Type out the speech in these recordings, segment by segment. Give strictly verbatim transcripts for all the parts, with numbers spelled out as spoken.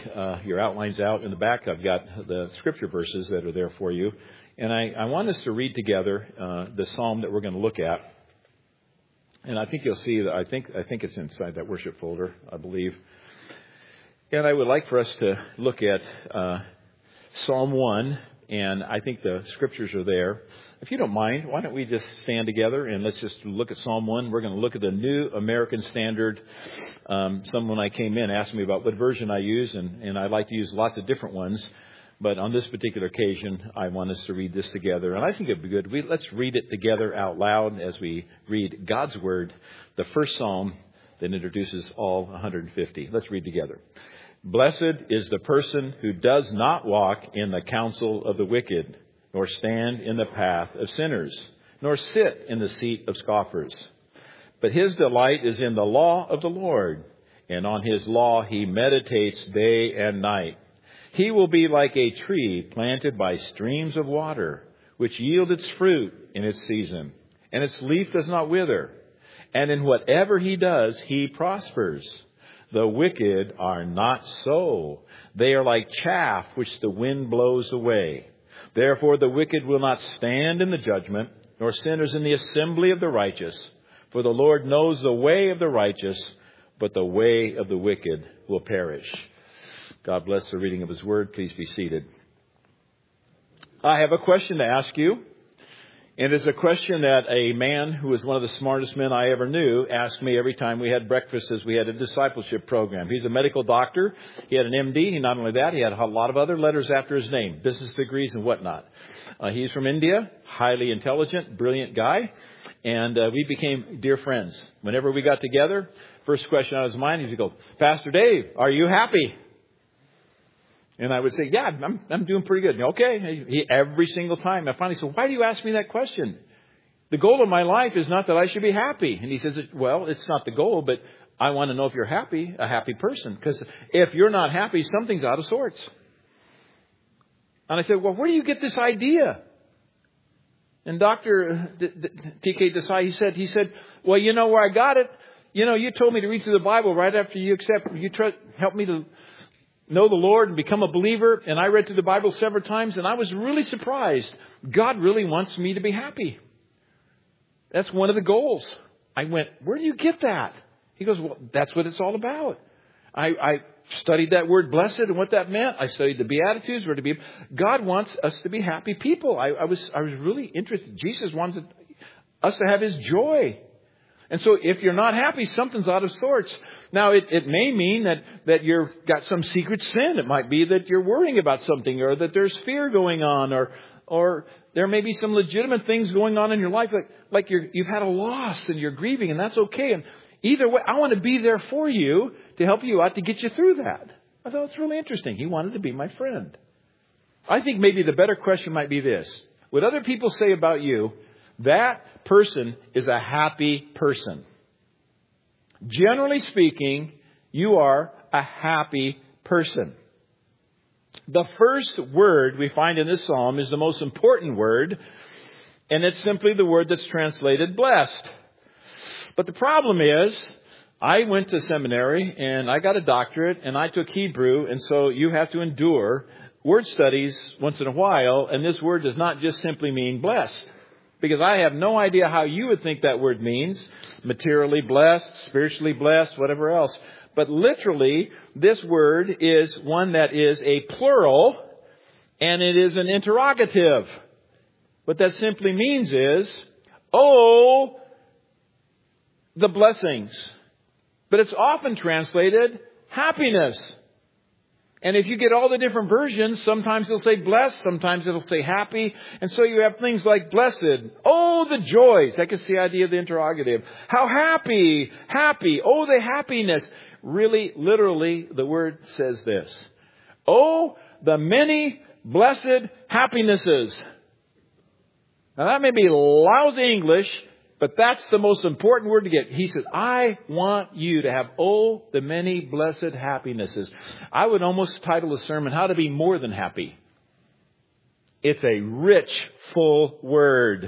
uh, your outlines out in the back, I've got the scripture verses that are there for you. And I, I want us to read together uh, the psalm that we're going to look at. And I think you'll see that I think I think it's inside that worship folder, I believe. And I would like for us to look at uh, Psalm one, and I think the scriptures are there. If you don't mind, why don't we just stand together and let's just look at Psalm one. We're going to look at the New American Standard. Um, someone I came in asked me about what version I use, and, and I like to use lots of different ones. But on this particular occasion, I want us to read this together. And I think it would be good. We, let's read it together out loud as we read God's Word, the first psalm that introduces all one hundred fifty. Let's read together. Blessed is the person who does not walk in the counsel of the wicked, nor stand in the path of sinners, nor sit in the seat of scoffers. But his delight is in the law of the Lord, and on his law he meditates day and night. He will be like a tree planted by streams of water, which yield its fruit in its season, and its leaf does not wither. And in whatever he does, he prospers. The wicked are not so. They are like chaff which the wind blows away. Therefore the wicked will not stand in the judgment, nor sinners in the assembly of the righteous. For the Lord knows the way of the righteous, but the way of the wicked will perish. God bless the reading of His Word. Please be seated. I have a question to ask you. And it's a question that a man who was one of the smartest men I ever knew asked me every time we had breakfast as we had a discipleship program. He's a medical doctor. He had an M D. He, not only that, he had a lot of other letters after his name, business degrees and whatnot. Uh, he's from India, highly intelligent, brilliant guy. And uh, we became dear friends. Whenever we got together, first question out of his mind, he'd go, Pastor Dave, are you happy? And I would say, yeah, I'm, I'm doing pretty good. Okay. He, every single time. I finally said, why do you ask me that question? The goal of my life is not that I should be happy. And he says, well, it's not the goal, but I want to know if you're happy, a happy person. Because if you're not happy, something's out of sorts. And I said, well, where do you get this idea? And Doctor T K Desai, he said, he said, well, you know where I got it? You know, you told me to read through the Bible right after you accept, you tr- helped me to know the Lord and become a believer. And I read through the Bible several times and I was really surprised. God really wants me to be happy. That's one of the goals. I went, where do you get that? He goes, well, that's what it's all about. I, I studied that word blessed and what that meant. I studied the Beatitudes. Where to be. God wants us to be happy people. I, I was I was really interested. Jesus wanted us to have His joy. And so if you're not happy, something's out of sorts. Now, it, it may mean that, that you've got some secret sin. It might be that you're worrying about something or that there's fear going on or or there may be some legitimate things going on in your life like, like you're, you've had a loss and you're grieving, and that's okay. And either way, I want to be there for you to help you out to get you through that. I thought it's really interesting. He wanted to be my friend. I think maybe the better question might be this. What other people say about you, that person is a happy person. Generally speaking, you are a happy person. The first word we find in this psalm is the most important word, and it's simply the word that's translated blessed. But the problem is, I went to seminary and I got a doctorate and I took Hebrew, and so you have to endure word studies once in a while, and this word does not just simply mean blessed. Because I have no idea how you would think that word means. Materially blessed, spiritually blessed, whatever else. But literally, this word is one that is a plural, and it is an interrogative. What that simply means is, oh, the blessings. But it's often translated happiness. And if you get all the different versions, sometimes it'll say blessed, sometimes it'll say happy. And so you have things like blessed. Oh, the joys. That gets the idea of the interrogative. How happy, happy. Oh, the happiness. Really, literally, the word says this. Oh, the many blessed happinesses. Now that may be lousy English, but that's the most important word to get. He says, I want you to have, oh, the many blessed happinesses. I would almost title a sermon, How to Be More Than Happy. It's a rich, full word.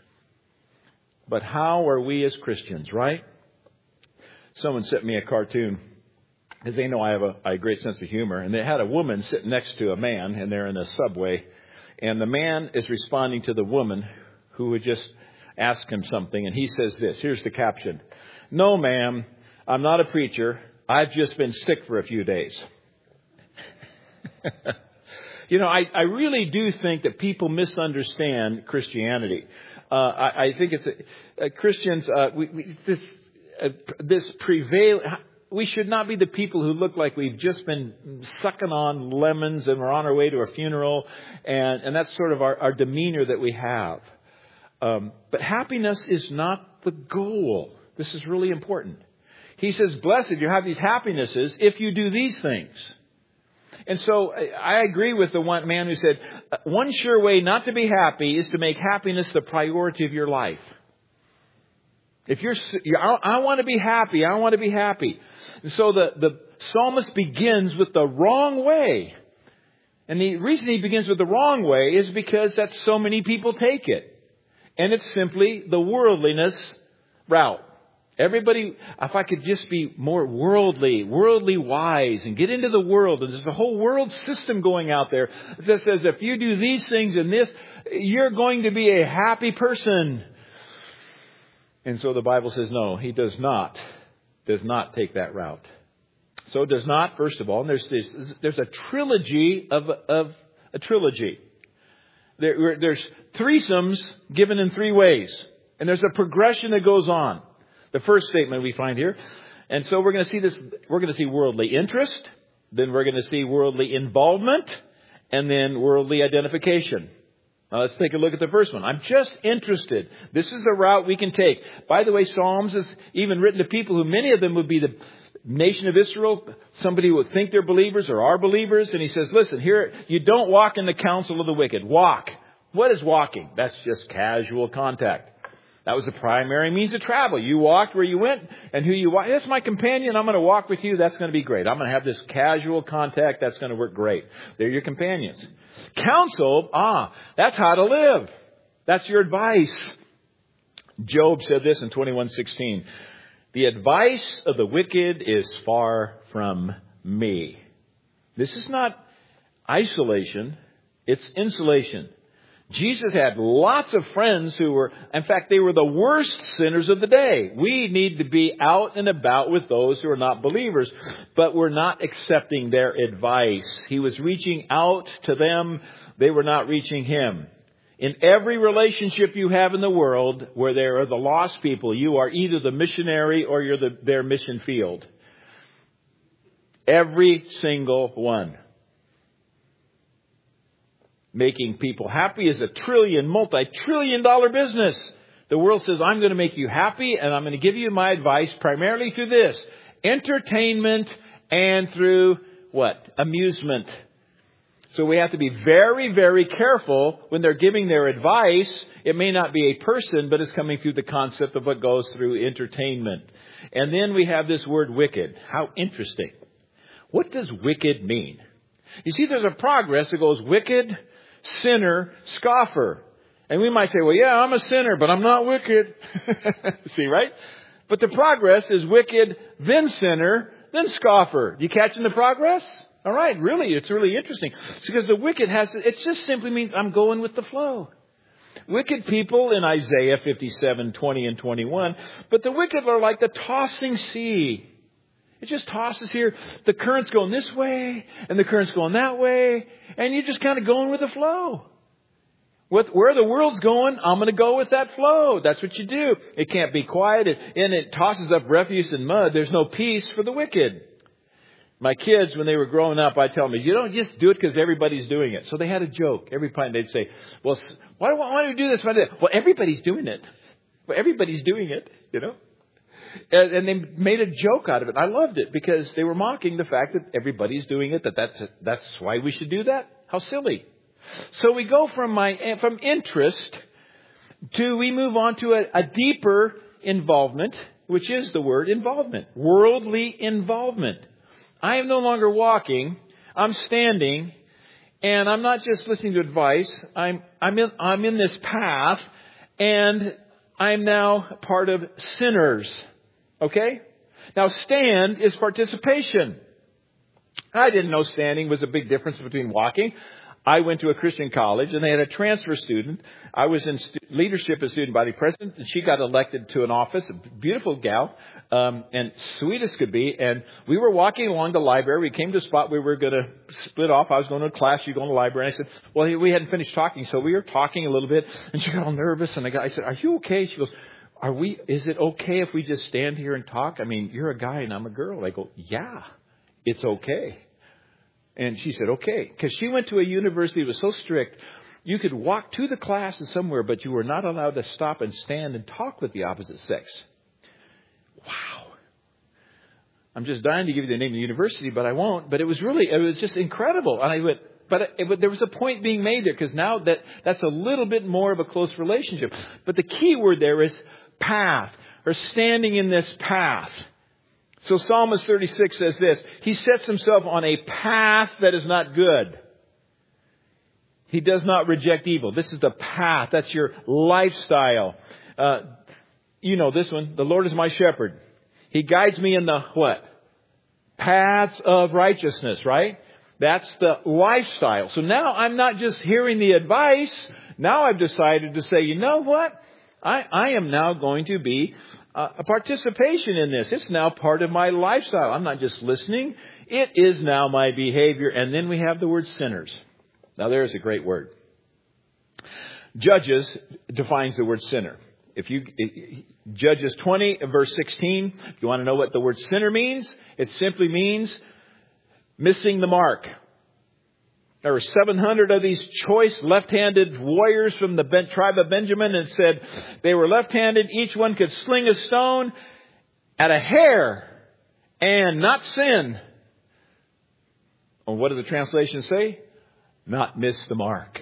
But how are we as Christians, right? Someone sent me a cartoon because they know I have a, a great sense of humor. And they had a woman sitting next to a man, and they're in a subway. And the man is responding to the woman who had just asked him something. And he says this. Here's the caption. "No, ma'am, I'm not a preacher. I've just been sick for a few days." You know, I, I really do think that people misunderstand Christianity. Uh, I, I think it's a, uh, Christians, uh, we, we, this, uh, this prevail. We should not be the people who look like we've just been sucking on lemons and we're on our way to a funeral. And, and that's sort of our, our demeanor that we have. Um, but happiness is not the goal. This is really important. He says, blessed, you have these happinesses if you do these things. And so I agree with the one man who said, one sure way not to be happy is to make happiness the priority of your life. If you're, I, I want to be happy, I want to be happy. And so the, the psalmist begins with the wrong way. And the reason he begins with the wrong way is because that's so many people take it. And it's simply the worldliness route. Everybody, if I could just be more worldly, worldly wise and get into the world. And there's a whole world system going out there that says if you do these things and this, you're going to be a happy person. And so the Bible says, no, he does not, does not take that route. So it does not, first of all, and there's this, there's a trilogy of, of a trilogy. There, there's threesomes given in three ways. And there's a progression that goes on. The first statement we find here. And so we're going to see this, we're going to see worldly interest. Then we're going to see worldly involvement. And then worldly identification. Now let's take a look at the first one. I'm just interested. This is the route we can take. By the way, Psalms is even written to people who many of them would be the nation of Israel. Somebody who would think they're believers or are believers. And he says, listen, here, you don't walk in the counsel of the wicked. Walk. What is walking? That's just casual contact. That was the primary means of travel. You walked where you went and who you walked. That's my companion. I'm going to walk with you. That's going to be great. I'm going to have this casual contact. That's going to work great. They're your companions. Counsel, ah, that's how to live. That's your advice. Job said this in twenty-one sixteen. The advice of the wicked is far from me. This is not isolation. It's insulation. Jesus had lots of friends who were, in fact, they were the worst sinners of the day. We need to be out and about with those who are not believers, but we're not accepting their advice. He was reaching out to them. They were not reaching him. In every relationship you have in the world where there are the lost people, you are either the missionary or you're the, their mission field. Every single one. Making people happy is a trillion, multi-trillion dollar business. The world says, I'm going to make you happy and I'm going to give you my advice primarily through this. Entertainment and through what? Amusement. So we have to be very, very careful when they're giving their advice. It may not be a person, but it's coming through the concept of what goes through entertainment. And then we have this word wicked. How interesting. What does wicked mean? You see, there's a progress that goes wicked, sinner, scoffer. And we might say, well, yeah, I'm a sinner, but I'm not wicked. See, right? But the progress is wicked, then sinner, then scoffer. You catching the progress? All right, really, it's really interesting. It's because the wicked has, it just simply means I'm going with the flow. Wicked people in Isaiah fifty-seven, twenty and twenty-one. But the wicked are like the tossing sea. It just tosses here. The current's going this way and the current's going that way. And you're just kind of going with the flow. With where the world's going, I'm going to go with that flow. That's what you do. It can't be quiet. It, and it tosses up refuse and mud. There's no peace for the wicked. My kids, when they were growing up, I tell them, you don't just do it because everybody's doing it. So they had a joke. Every time they'd say, well, why do, why do we do this? Why do well, everybody's doing it. Well, everybody's doing it, you know. And, and they made a joke out of it. I loved it because they were mocking the fact that everybody's doing it, that that's, that's why we should do that. How silly. So we go from my from interest to, we move on to a, a deeper involvement, which is the word involvement. Worldly involvement. I am no longer walking. I'm standing, and I'm not just listening to advice. I'm I'm in I'm in this path, and I'm now part of sinners. Okay? Now stand is participation. I didn't know standing was a big difference between walking. I went to a Christian college, and they had a transfer student. I was in stu- leadership as student body president, and she got elected to an office, a beautiful gal, um, and sweet as could be. And we were walking along the library. We came to a spot where we were going to split off. I was going to a class, you going to the library. And I said, well, we hadn't finished talking, so we were talking a little bit. And she got all nervous, and I, got, I said, are you okay? She goes, Are we? Is it okay if we just stand here and talk? I mean, you're a guy, and I'm a girl. I go, yeah, it's okay. And she said, okay, because she went to a university that was so strict, you could walk to the class and somewhere, but you were not allowed to stop and stand and talk with the opposite sex. Wow. I'm just dying to give you the name of the university, but I won't. But it was really, it was just incredible. And I went, but, it, but there was a point being made there, because now that that's a little bit more of a close relationship. But the key word there is path, or standing in this path. So Psalmist thirty-six says this, he sets himself on a path that is not good. He does not reject evil. This is the path. That's your lifestyle. Uh, you know this one. The Lord is my shepherd. He guides me in the what? Paths of righteousness, right? That's the lifestyle. So now I'm not just hearing the advice. Now I've decided to say, you know what? I, I am now going to be uh, a participation in this. It's now part of my lifestyle. I'm not just listening. It is now my behavior. And then we have the word sinners. Now there's a great word. Judges defines the word sinner. If you Judges twenty verse sixteen, if you want to know what the word sinner means, it simply means missing the mark. There were seven hundred of these choice left-handed warriors from the tribe of Benjamin, and said they were left-handed. Each one could sling a stone at a hair and not sin. Or what do the translations say? Not miss the mark.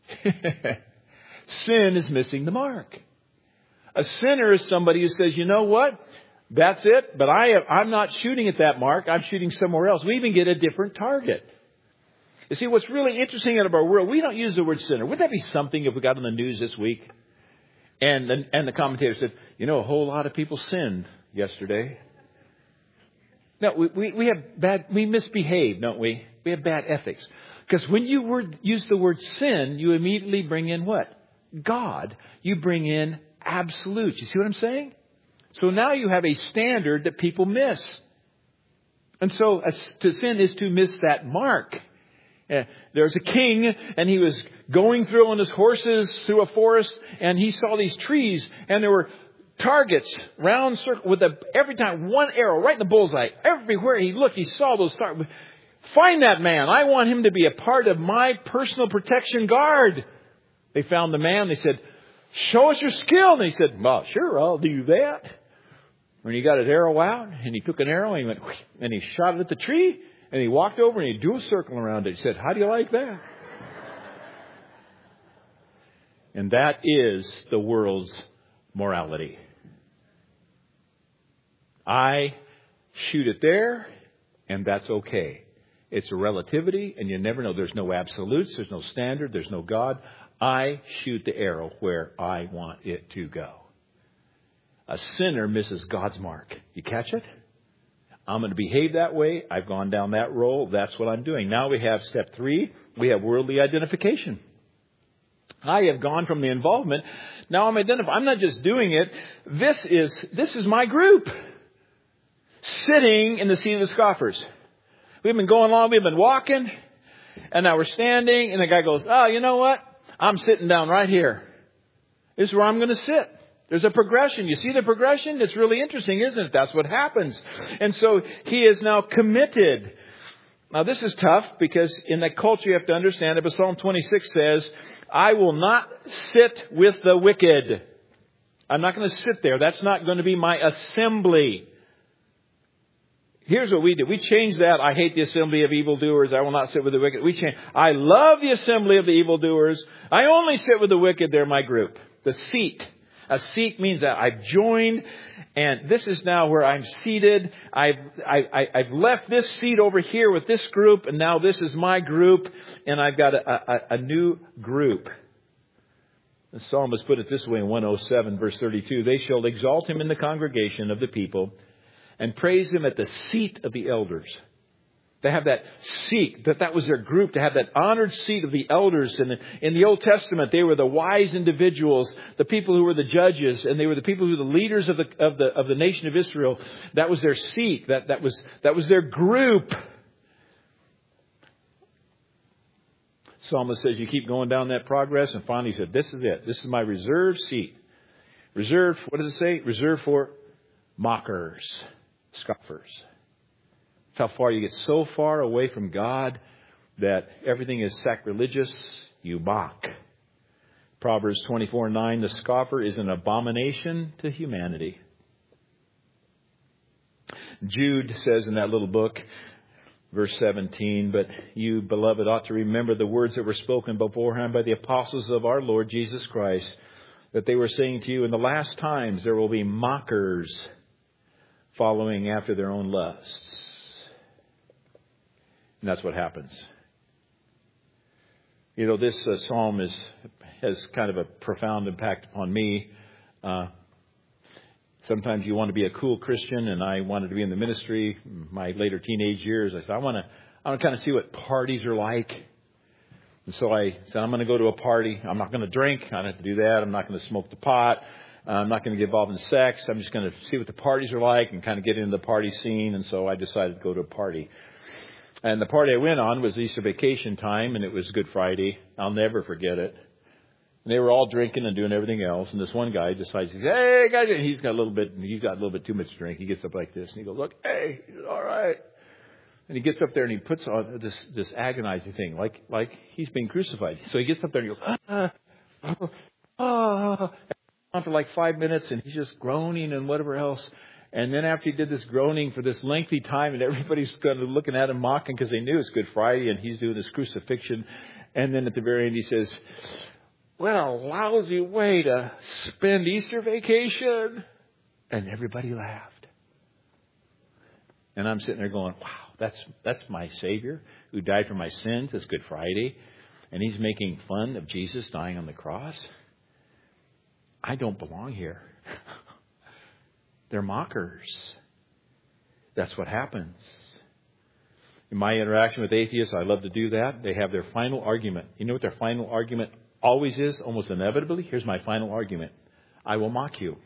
Sin is missing the mark. A sinner is somebody who says, you know what? That's it, but I, I'm not shooting at that mark. I'm shooting somewhere else. We even get a different target. You see, what's really interesting out of our world, we don't use the word sinner. Wouldn't that be something if we got on the news this week? And the, and the commentator said, you know, a whole lot of people sinned yesterday. No, we, we, we have bad, we misbehave, don't we? We have bad ethics. Because when you word, use the word sin, you immediately bring in what? God. You bring in absolutes. You see what I'm saying? So now you have a standard that people miss. And so uh, to sin is to miss that mark. Uh, there's a king, and he was going through on his horses through a forest, and he saw these trees, and there were targets, round circle, with a, every time one arrow right in the bullseye. Everywhere he looked, he saw those targets. Find that man. I want him to be a part of my personal protection guard. They found the man. They said, show us your skill. And he said, well, sure, I'll do that. When he got his arrow out, and he took an arrow, and he went, and he shot it at the tree, and he walked over and he drew a circle around it. He said, how do you like that? And that is the world's morality. I shoot it there, and that's okay. It's a relativity, and you never know. There's no absolutes. There's no standard. There's no God. I shoot the arrow where I want it to go. A sinner misses God's mark. You catch it? I'm going to behave that way. I've gone down that road. That's what I'm doing. Now we have step three. We have worldly identification. I have gone from the involvement. Now I'm identifying. I'm not just doing it. This is, this is my group. Sitting in the seat of the scoffers. We've been going along. We've been walking. And now we're standing. And the guy goes, oh, you know what? I'm sitting down right here. This is where I'm going to sit. There's a progression. You see the progression? It's really interesting, isn't it? That's what happens. And so he is now committed. Now this is tough, because in that culture you have to understand it. But Psalm twenty-six says, I will not sit with the wicked. I'm not going to sit there. That's not going to be my assembly. Here's what we do. We change that. I hate the assembly of evildoers. I will not sit with the wicked. We change. I love the assembly of the evildoers. I only sit with the wicked. They're my group. The seat. A seat means that I've joined, and this is now where I'm seated. I've, I, I, I've left this seat over here with this group, and now this is my group, and I've got a, a, a new group. The psalmist put it this way in one oh seven, verse thirty-two. They shall exalt him in the congregation of the people and praise him at the seat of the elders. To have that seat, that that was their group, to have that honored seat of the elders. And in the Old Testament, they were the wise individuals, the people who were the judges, and they were the people who were the leaders of the of the of the nation of Israel. That was their seat. That that was that was their group. Psalmist says, you keep going down that progress, and finally he said, this is it. This is my reserved seat. Reserved, what does it say? Reserved for mockers, scoffers. That's how far you get so far away from God that everything is sacrilegious. You mock. Proverbs twenty-four nine, the scoffer is an abomination to humanity. Jude says in that little book, verse seventeen, but you, beloved, ought to remember the words that were spoken beforehand by the apostles of our Lord Jesus Christ, that they were saying to you, in the last times there will be mockers following after their own lusts. And that's what happens. You know, this uh, psalm is has kind of a profound impact upon me. Uh, sometimes you want to be a cool Christian, and I wanted to be in the ministry. My later teenage years, I said, I want to, I want to kind of see what parties are like. And so I said, I'm going to go to a party. I'm not going to drink. I don't have to do that. I'm not going to smoke the pot. I'm not going to get involved in sex. I'm just going to see what the parties are like and kind of get into the party scene. And so I decided to go to a party. And the party I went on was Easter vacation time, and it was Good Friday. I'll never forget it. And they were all drinking and doing everything else. And this one guy decides, hey, guys, he's got a little bit, he's got a little bit too much to drink. He gets up like this, and he goes, look, hey, all right. And he gets up there and he puts on this this agonizing thing, like like he's being crucified. So he gets up there and he goes, ah, ah, ah, on for like five minutes, and he's just groaning and whatever else. And then after he did this groaning for this lengthy time, and everybody's kind of looking at him mocking because they knew it's Good Friday, and he's doing this crucifixion. And then at the very end he says, what a lousy way to spend Easter vacation. And everybody laughed. And I'm sitting there going, wow, that's that's my Savior who died for my sins. It's Good Friday. And he's making fun of Jesus dying on the cross. I don't belong here. They're mockers. That's what happens. In my interaction with atheists, I love to do that. They have their final argument. You know what their final argument always is? Almost inevitably. Here's my final argument. I will mock you.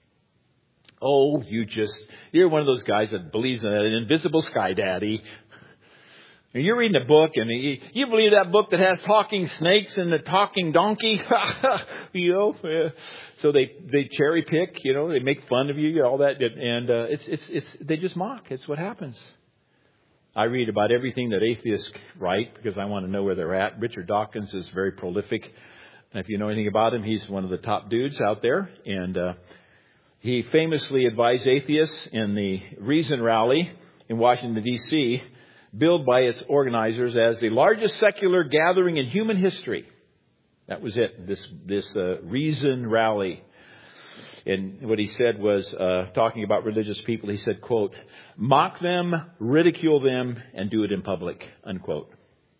Oh, you just, you're one of those guys that believes in an invisible sky daddy. And you're reading a book, and you, you believe that book that has talking snakes and the talking donkey? You know, uh, so they, they cherry pick, you know, they make fun of you, all that. And uh, it's, it's, it's, they just mock. It's what happens. I read about everything that atheists write because I want to know where they're at. Richard Dawkins is very prolific. And if you know anything about him, he's one of the top dudes out there. And uh, he famously advised atheists in the Reason Rally in Washington, D C, billed by its organizers as the largest secular gathering in human history. That was it, this this uh, Reason Rally. And what he said was, uh, talking about religious people, he said, quote, mock them, ridicule them, and do it in public, unquote.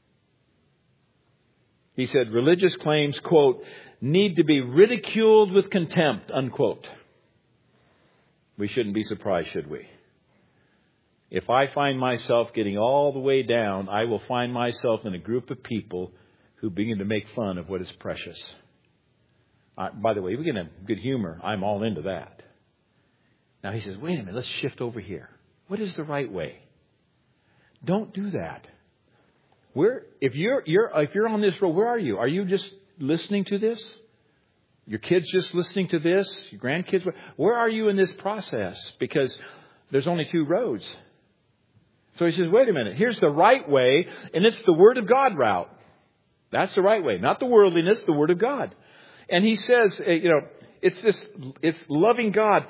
He said religious claims, quote, need to be ridiculed with contempt, unquote. We shouldn't be surprised, should we? If I find myself getting all the way down, I will find myself in a group of people who begin to make fun of what is precious. Uh, by the way, we get in good humor. I'm all into that. Now he says, wait a minute, let's shift over here. What is the right way? Don't do that. Where, if you're, you're, if you're on this road, where are you? Are you just listening to this? Your kids just listening to this? Your grandkids? Where are you in this process? Because there's only two roads. So he says, wait a minute, here's the right way, and it's the Word of God route. That's the right way, not the worldliness, the Word of God. And he says, you know, it's this, it's loving God.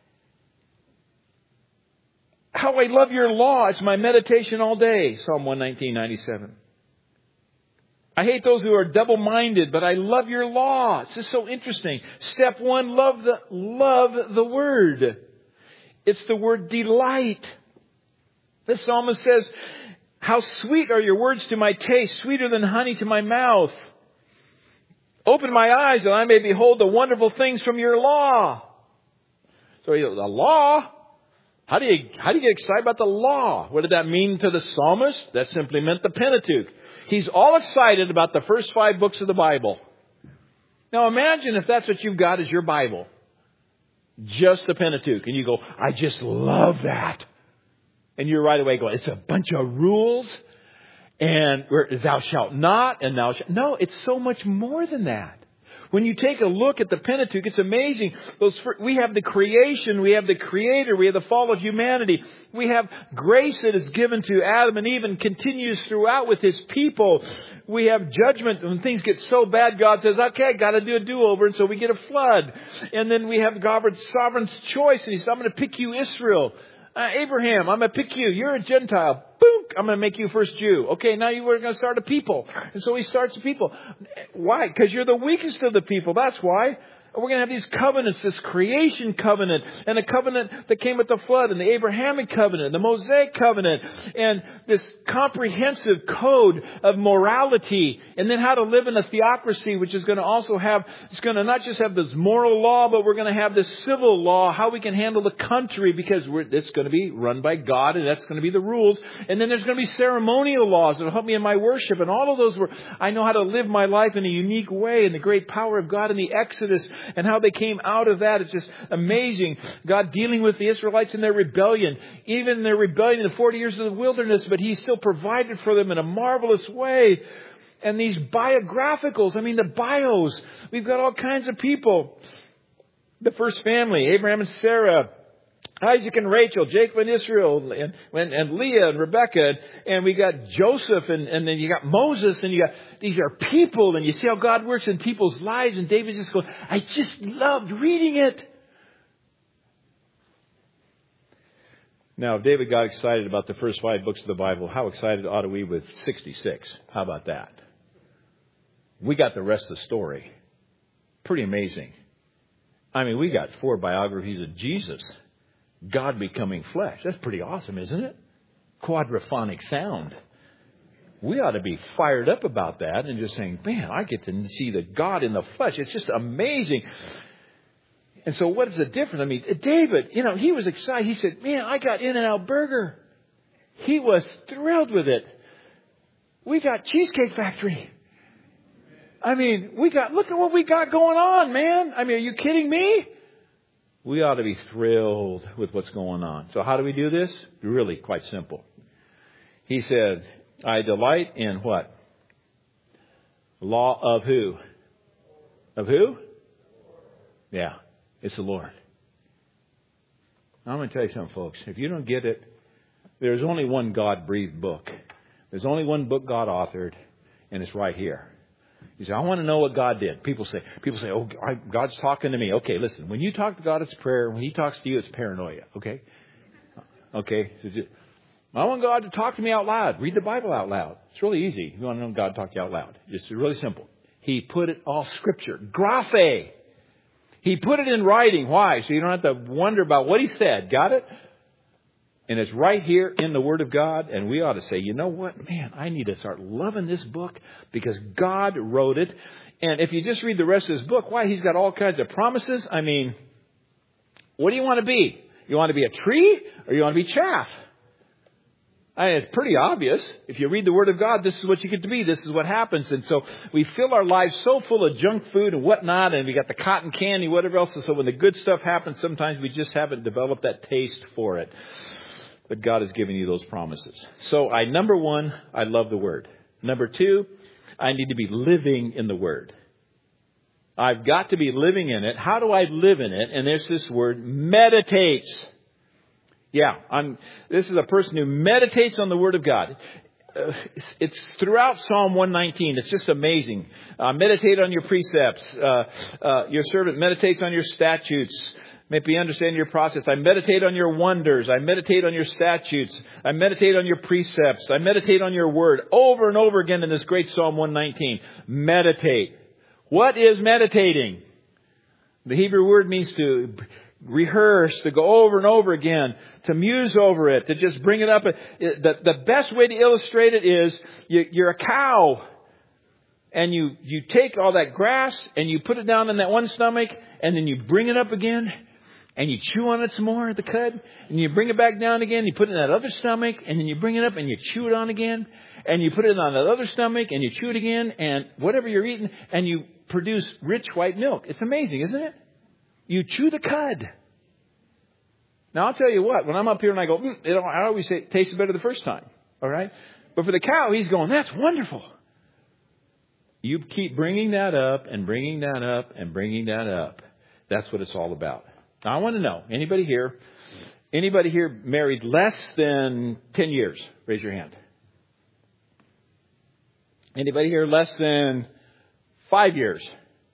How I love your law. It's my meditation all day. Psalm one nineteen, ninety-seven. I hate those who are double-minded, but I love your law. It's just so interesting. Step one, love the, love the Word. It's the word delight. The psalmist says, how sweet are your words to my taste, sweeter than honey to my mouth. Open my eyes that I may behold the wonderful things from your law. So the law, How do you, how do you get excited about the law? What did that mean to the psalmist? That simply meant the Pentateuch. He's all excited about the first five books of the Bible. Now imagine if that's what you've got as your Bible. Just the Pentateuch. And you go, I just love that. And you're right away going, it's a bunch of rules. And thou shalt not, and thou shalt... No, it's so much more than that. When you take a look at the Pentateuch, it's amazing. Those, we have the creation, we have the Creator, we have the fall of humanity. We have grace that is given to Adam and Eve and continues throughout with His people. We have judgment. When things get so bad, God says, okay, got to do a do-over, and so we get a flood. And then we have God's sovereign choice, and He says, I'm going to pick you, Israel. Uh, Abraham, I'm going to pick you. You're a Gentile. Boom! I'm going to make you first Jew. Okay, now you were going to start a people. And so He starts a people. Why? Because you're the weakest of the people. That's why. We're going to have these covenants, this creation covenant, and a covenant that came with the flood, and the Abrahamic covenant, the Mosaic covenant, and this comprehensive code of morality, and then how to live in a theocracy, which is going to also have, it's going to not just have this moral law, but we're going to have this civil law, how we can handle the country, because we're, it's going to be run by God, and that's going to be the rules. And then there's going to be ceremonial laws that will help me in my worship, and all of those were, I know how to live my life in a unique way, and the great power of God in the Exodus, and how they came out of that. It's just amazing. God dealing with the Israelites in their rebellion. Even in their rebellion in the forty years of the wilderness. But He still provided for them in a marvelous way. And these biographicals. I mean, the bios. We've got all kinds of people. The first family. Abraham and Sarah. Isaac and Rachel, Jacob and Israel, and, and, and Leah and Rebecca, and, and we got Joseph, and, and then you got Moses, and you got, these are people, and you see how God works in people's lives, and David just goes, I just loved reading it. Now, if David got excited about the first five books of the Bible, how excited ought we with sixty-six? How about that? We got the rest of the story. Pretty amazing. I mean, we got four biographies of Jesus. God becoming flesh. That's pretty awesome, isn't it? Quadraphonic sound. We ought to be fired up about that and just saying, man, I get to see the God in the flesh. It's just amazing. And so what is the difference? I mean, David, you know, he was excited. He said, man, I got In-N-Out Burger. He was thrilled with it. We got Cheesecake Factory. I mean, we got, look at what we got going on, man. I mean, are you kidding me? We ought to be thrilled with what's going on. So how do we do this? Really quite simple. He said, I delight in what? Law of who? Of who? Yeah, it's the Lord. Now, I'm going to tell you something, folks. If you don't get it, there's only one God-breathed book. There's only one book God authored, and it's right here. You say, I want to know what God did. People say, people say, oh, God's talking to me. Okay, listen, when you talk to God, it's prayer. When He talks to you, it's paranoia. Okay? Okay? I want God to talk to me out loud. Read the Bible out loud. It's really easy. You want to know God talk to you out loud. It's really simple. He put it all Scripture. Graphe. He put it in writing. Why? So you don't have to wonder about what He said. Got it? And it's right here in the Word of God. And we ought to say, you know what? Man, I need to start loving this book because God wrote it. And if you just read the rest of this book, why? He's got all kinds of promises. I mean, what do you want to be? You want to be a tree or you want to be chaff? I mean, it's pretty obvious. If you read the Word of God, this is what you get to be. This is what happens. And so we fill our lives so full of junk food and whatnot, and we got the cotton candy, whatever else. And so when the good stuff happens, sometimes we just haven't developed that taste for it. But God has given you those promises. So I, number one, I love the Word. Number two, I need to be living in the Word. I've got to be living in it. How do I live in it? And there's this word, meditates. Yeah, I'm, this is a person who meditates on the Word of God. Uh, it's, it's throughout Psalm one nineteen. It's just amazing. Uh, meditate on your precepts. Uh, uh, your servant meditates on your statutes. Make me understand your process. I meditate on your wonders. I meditate on your statutes. I meditate on your precepts. I meditate on your word. Over and over again in this great Psalm one nineteen. Meditate. What is meditating? The Hebrew word means to rehearse, to go over and over again, to muse over it, to just bring it up. The, the best way to illustrate it is you, you're a cow. And you, you take all that grass and you put it down in that one stomach and then you bring it up again. And you chew on it some more, the cud, and you bring it back down again, you put it in that other stomach, and then you bring it up and you chew it on again, and you put it on that other stomach, and you chew it again, and whatever you're eating, and you produce rich white milk. It's amazing, isn't it? You chew the cud. Now, I'll tell you what, when I'm up here and I go, mm, it, I always say it tastes better the first time, all right? But for the cow, he's going, that's wonderful. You keep bringing that up and bringing that up and bringing that up. That's what it's all about. Now, I want to know, anybody here, anybody here married less than ten years? Raise your hand. Anybody here less than five years?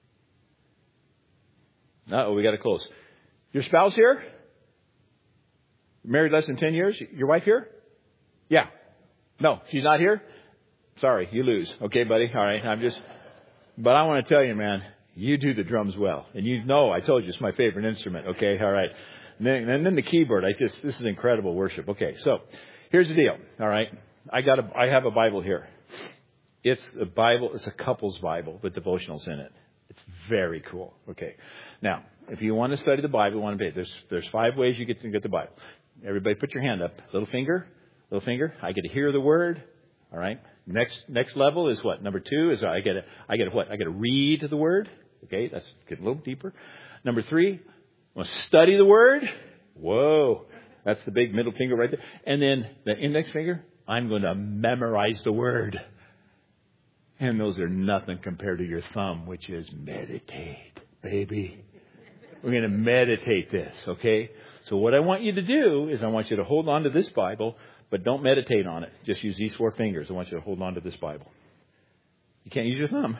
Uh-oh, we got to close. Your spouse here? Married less than ten years? Your wife here? Yeah. No, she's not here? Sorry, you lose. Okay, buddy. All right. I'm just, but I want to tell you, man, you do the drums well. And you know, I told you it's my favorite instrument. Okay. All right. And then, and then the keyboard. I just, this is incredible worship. Okay. So here's the deal. All right. I got a, I have a Bible here. It's a Bible. It's a couple's Bible with devotionals in it. It's very cool. Okay. Now, if you want to study the Bible, you want to be, there's, there's five ways you get to get the Bible. Everybody put your hand up. Little finger, little finger. I get to hear the word. All right. Next, next level is what? Number two is I get to, I get to what? I get to read the word. Okay. That's get a little deeper. Number three, I want to study the word. Whoa. That's the big middle finger right there. And then the index finger, I'm going to memorize the word. And those are nothing compared to your thumb, which is meditate, baby. We're going to meditate this, okay? So what I want you to do is I want you to hold on to this Bible, but don't meditate on it. Just use these four fingers. I want you to hold on to this Bible. You can't use your thumb.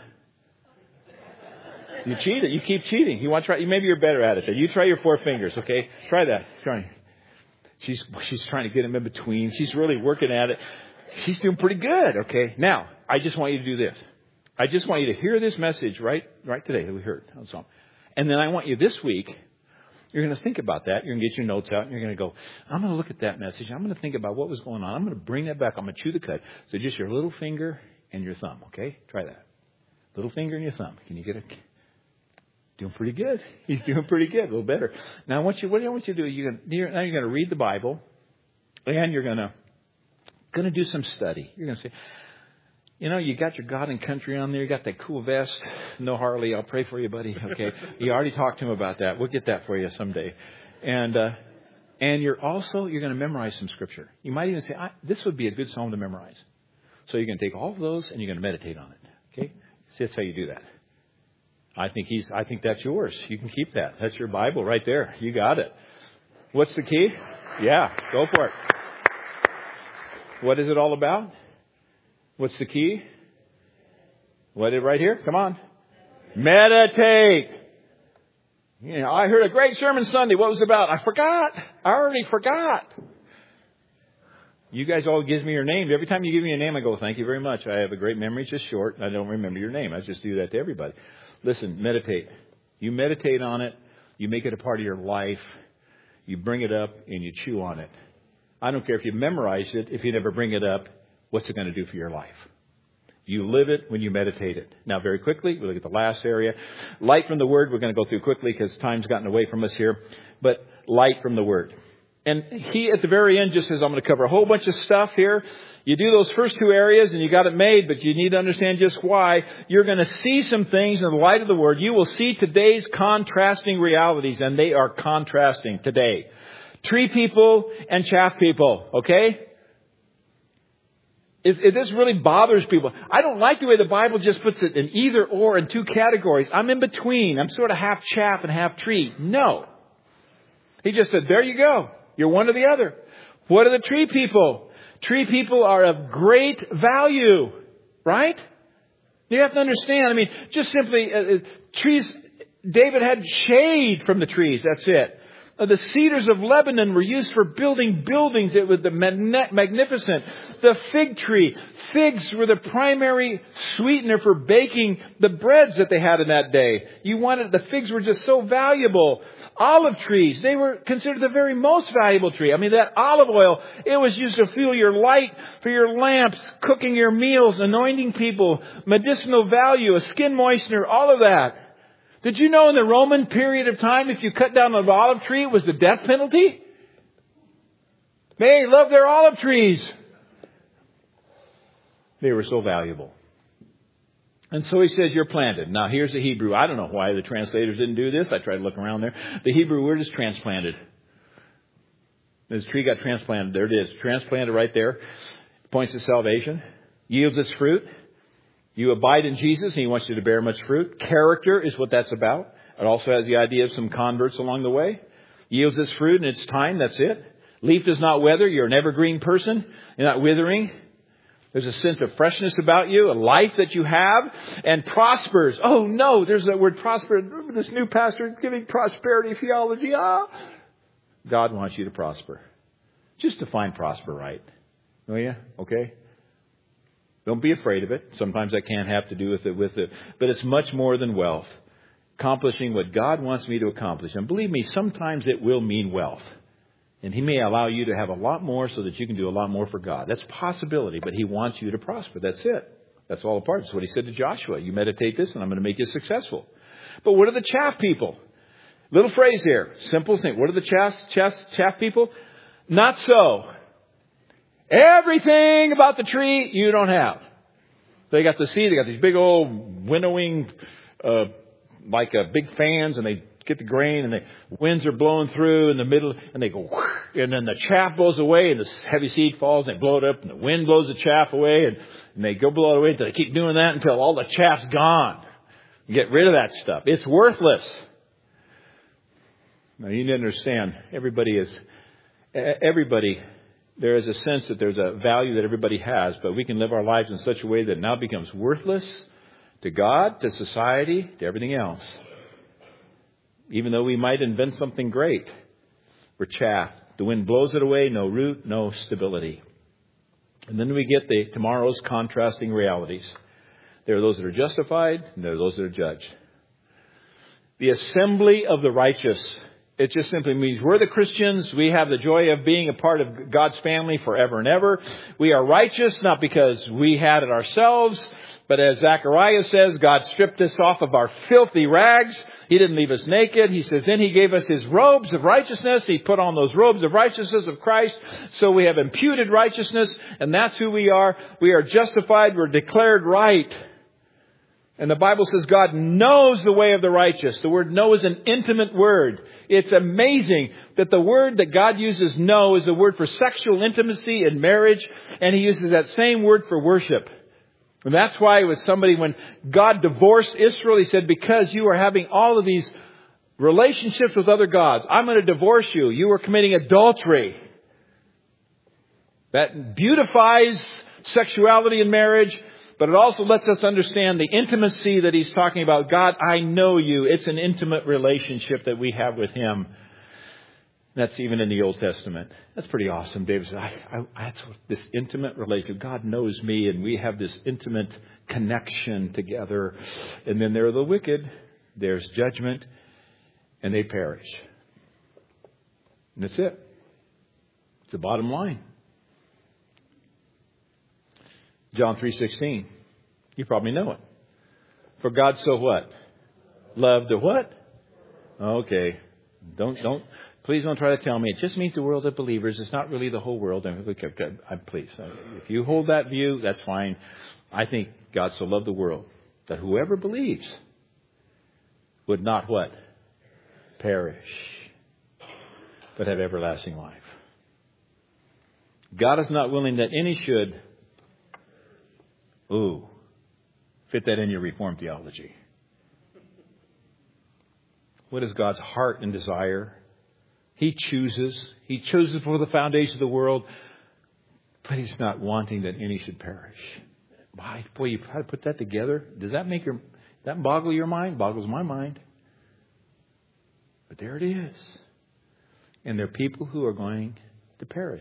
You cheat it. You keep cheating. You want to try? Maybe you're better at it. You try your four fingers, okay? Try that. Try. She's she's trying to get them in between. She's really working at it. She's doing pretty good, okay? Now, I just want you to do this. I just want you to hear this message right right today that we heard. And then I want you this week, you're going to think about that. You're going to get your notes out and you're going to go, I'm going to look at that message. I'm going to think about what was going on. I'm going to bring that back. I'm going to chew the cud. So just your little finger and your thumb, okay? Try that. Little finger and your thumb. Can you get it? Doing pretty good. He's doing pretty good. A little better. Now, I want you, what I want you to do, you're going to, you're, now you're going to read the Bible and you're going to, going to do some study. You're going to say, you know, you got your God and Country on there. You got that cool vest. No Harley. I'll pray for you, buddy. Okay. You already talked to him about that. We'll get that for you someday. And, uh, and you're also, you're going to memorize some scripture. You might even say, I, this would be a good psalm to memorize. So you're going to take all of those and you're going to meditate on it. Okay. See, that's how you do that. I think he's, I think that's yours. You can keep that. That's your Bible right there. You got it. What's the key? Yeah. Go for it. What is it all about? What's the key? What is it right here? Come on. Meditate. You know, I heard a great sermon Sunday. What was it about? I forgot. I already forgot. You guys all give me your name. Every time you give me a name, I go, thank you very much. I have a great memory. It's just short. I don't remember your name. I just do that to everybody. Listen, meditate. You meditate on it. You make it a part of your life. You bring it up and you chew on it. I don't care if you memorize it. If you never bring it up, what's it going to do for your life? You live it when you meditate it. Now, very quickly, we'll look at the last area. Light from the Word. We're going to go through quickly because time's gotten away from us here. But light from the Word. And he, at the very end, just says, I'm going to cover a whole bunch of stuff here. You do those first two areas and you got it made, but you need to understand just why. You're going to see some things in the light of the Word. You will see today's contrasting realities, and they are contrasting today. Tree people and chaff people, okay? It, it, this really bothers people. I don't like the way the Bible just puts it in either or in two categories. I'm in between. I'm sort of half chaff and half tree. No. He just said, there you go. You're one or the other. What are the tree people? Tree people are of great value, right? You have to understand. I mean, just simply, uh, trees, David had shade from the trees. That's it. The cedars of Lebanon were used for building buildings. It was the magnificent. The fig tree. Figs were the primary sweetener for baking the breads that they had in that day. You wanted, the figs were just so valuable. Olive trees, they were considered the very most valuable tree. I mean, that olive oil, it was used to fuel your light for your lamps, cooking your meals, anointing people, medicinal value, a skin moistener, all of that. Did you know in the Roman period of time, if you cut down an olive tree, it was the death penalty? They loved their olive trees. They were so valuable. And so he says, you're planted. Now here's the Hebrew. I don't know why the translators didn't do this. I tried to look around there. The Hebrew word is transplanted. This tree got transplanted. There it is. Transplanted right there. Points to salvation. Yields its fruit. You abide in Jesus and He wants you to bear much fruit. Character is what that's about. It also has the idea of some converts along the way. Yields its fruit in its time. That's it. Leaf does not wither. You're an evergreen person. You're not withering. There's a sense of freshness about you, a life that you have, and prospers. Oh no, there's that word prosper. This new pastor giving prosperity theology. Ah, God wants you to prosper. Just define prosper right. Oh yeah? Okay? Don't be afraid of it. Sometimes that can have to do with it, with it. But it's much more than wealth. Accomplishing what God wants me to accomplish. And believe me, sometimes it will mean wealth. And He may allow you to have a lot more so that you can do a lot more for God. That's a possibility, but He wants you to prosper. That's it. That's all a part. That's what He said to Joshua. You meditate this and I'm going to make you successful. But what are the chaff people? Little phrase here. Simple thing. What are the chaff, chaff, chaff people? Not so. Everything about the tree you don't have. They got the seed. They got these big old winnowing, uh, like uh, big fans, and they get the grain, and the winds are blowing through in the middle, and they go, whoosh, and then the chaff blows away, and the heavy seed falls, and they blow it up, and the wind blows the chaff away, and, and they go blow it away until they keep doing that until all the chaff's gone. You get rid of that stuff. It's worthless. Now you need to understand, everybody is, everybody, there is a sense that there's a value that everybody has, but we can live our lives in such a way that it now becomes worthless to God, to society, to everything else. Even though we might invent something great, we're chaff. The wind blows it away, no root, no stability. And then we get the tomorrow's contrasting realities. There are those that are justified, and there are those that are judged. The assembly of the righteous. It just simply means we're the Christians. We have the joy of being a part of God's family forever and ever. We are righteous, not because we had it ourselves, but as Zechariah says, God stripped us off of our filthy rags. He didn't leave us naked. He says, then He gave us His robes of righteousness. He put on those robes of righteousness of Christ. So we have imputed righteousness, and that's who we are. We are justified. We're declared right. And the Bible says God knows the way of the righteous. The word know is an intimate word. It's amazing that the word that God uses, know, is the word for sexual intimacy in marriage. And He uses that same word for worship. And that's why it was somebody, when God divorced Israel, He said, because you are having all of these relationships with other gods, I'm going to divorce you. You are committing adultery. That beautifies sexuality in marriage. But it also lets us understand the intimacy that He's talking about. God, I know you. It's an intimate relationship that we have with Him. That's even in the Old Testament. That's pretty awesome. David said, I, I, that's what, this intimate relationship. God knows me, and we have this intimate connection together. And then there are the wicked. There's judgment, and they perish. And that's it. It's the bottom line. John three sixteen. You probably know it. For God so what? Loved the what? Okay. Don't, don't, please don't try to tell me. It just means the world of believers. It's not really the whole world. I'm pleased. If you hold that view, that's fine. I think God so loved the world that whoever believes would not what? Perish, but have everlasting life. God is not willing that any should Ooh, fit that in your Reformed theology. What is God's heart and desire? He chooses. He chooses before the foundation of the world. But He's not wanting that any should perish. Why, boy, you how to put that together? Does that make your that boggle your mind? Boggles my mind. But there it is. And there are people who are going to perish.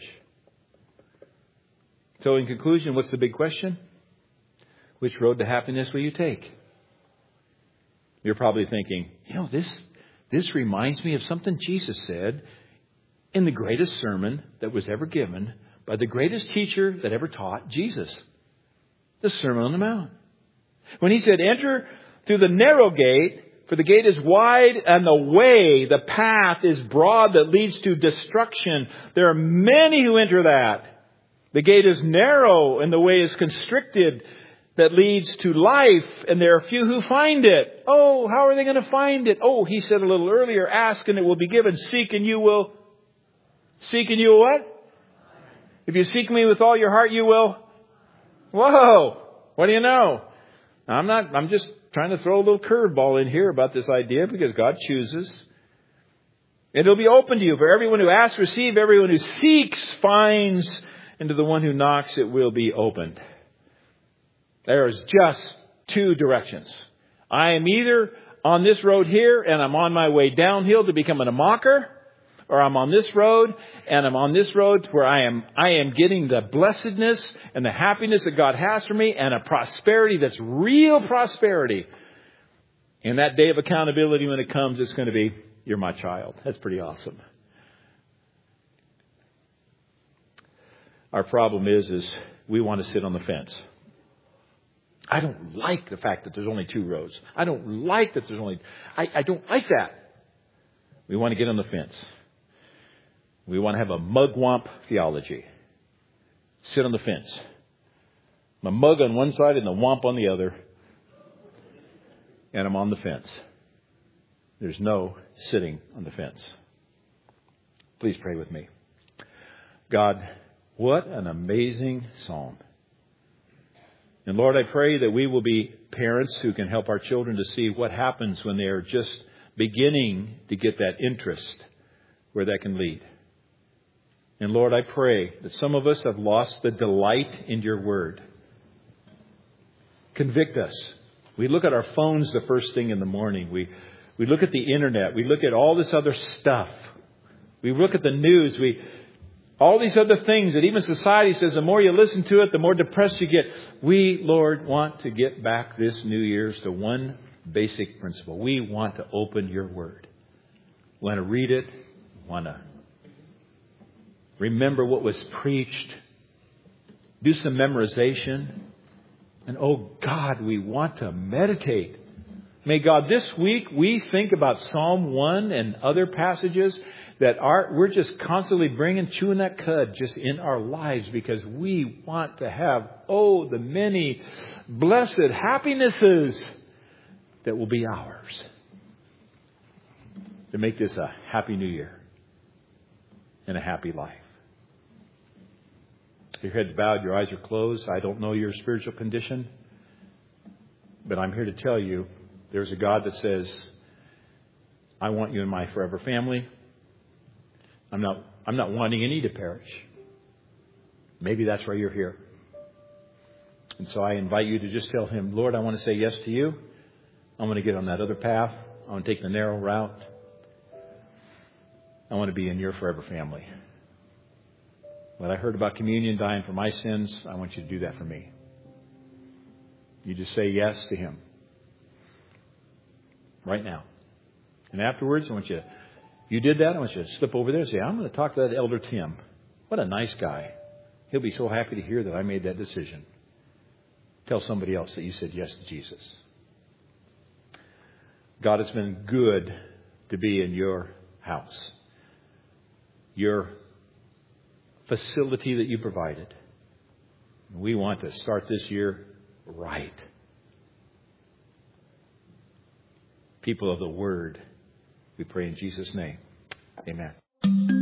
So in conclusion, what's the big question? Which road to happiness will you take? You're probably thinking, you know, this this reminds me of something Jesus said in the greatest sermon that was ever given by the greatest teacher that ever taught, Jesus. The Sermon on the Mount. When He said, enter through the narrow gate, For the gate is wide and the way, the path is broad that leads to destruction. There are many who enter that. The gate is narrow and the way is constricted that leads to life, and there are few who find it. Oh, how are they going to find it? Oh, he said a little earlier, ask and it will be given. Seek and you will. Seek and you will what? If you seek me with all your heart, you will. Whoa! What do you know? I'm not, I'm just trying to throw a little curveball in here about this idea because God chooses. And it'll be open to you. For everyone who asks, receive. Everyone who seeks, finds. And to the one who knocks, it will be opened. There's just two directions. I am either on this road here and I'm on my way downhill to becoming a mocker, or I'm on this road and I'm on this road where I am I am getting the blessedness and the happiness that God has for me and a prosperity that's real prosperity. And that day of accountability, when it comes, it's going to be, you're my child. That's pretty awesome. Our problem is, is we want to sit on the fence. I don't like the fact that there's only two roads. I don't like that there's only... I, I don't like that. We want to get on the fence. We want to have a mugwump theology. Sit on the fence. I'm a mug on one side and the womp on the other. And I'm on the fence. There's no sitting on the fence. Please pray with me. God, what an amazing psalm. And Lord, I pray that we will be parents who can help our children to see what happens when they are just beginning to get that interest, where that can lead. And Lord, I pray that some of us have lost the delight in your word. Convict us. We look at our phones the first thing in the morning. We, we look at the internet. We look at all this other stuff. We look at the news. We... All these other things that even society says the more you listen to it, the more depressed you get. We, Lord, want to get back this New Year's to one basic principle. We want to open your word. We want to read it. We want to remember what was preached. Do some memorization. And oh God, we want to meditate. May God, this week we think about Psalm one and other passages that are, we're just constantly bringing, chewing that cud just in our lives because we want to have, oh, the many blessed happinesses that will be ours to make this a happy new year and a happy life. Your head's bowed, your eyes are closed. I don't know your spiritual condition, but I'm here to tell you there's a God that says, I want you in my forever family. I'm not, I'm not wanting any to perish. Maybe that's why you're here. And so I invite you to just tell him, Lord, I want to say yes to you. I want to get on that other path. I want to take the narrow route. I want to be in your forever family. When I heard about communion dying for my sins, I want you to do that for me. You just say yes to him. Right now. And afterwards, I want you to, you did that, I want you to slip over there and say, I'm going to talk to that Elder Tim. What a nice guy. He'll be so happy to hear that I made that decision. Tell somebody else that you said yes to Jesus. God, it's been good to be in your house. Your facility that you provided. We want to start this year right. People of the Word, we pray in Jesus' name. Amen.